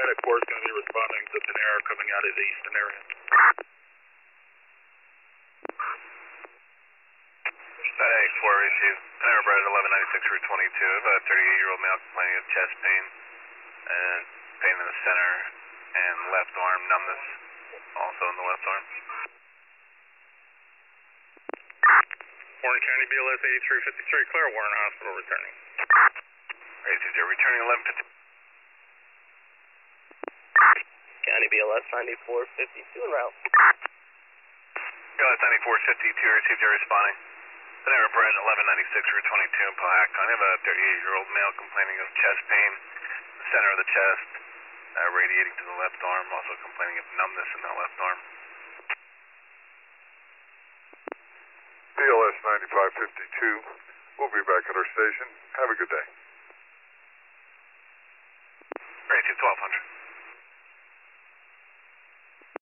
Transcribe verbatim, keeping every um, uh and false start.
Medic four is going to be responding to thin air coming out of the eastern area. Medic four received. Panera Bread eleven ninety-six Route twenty-two. About a thirty-eight-year-old male complaining of chest pain and pain in the center and left arm numbness, also in the left arm. Warren County B L S eighty-three fifty-three, clear Warren Hospital returning. eighty-three, returning eleven fifty. County B L S ninety-four fifty-two en route. B L S ninety-four fifty-two received, you're responding. Panera Bread eleven ninety-six Route twenty-two in Powhatan. I have a thirty-eight-year-old male complaining of chest pain, the center of the chest, uh, radiating to the left arm, also complaining of numbness in that left arm. B L S ninety-five fifty-two, we'll be back at our station. Have a good day. Racing twelve hundred.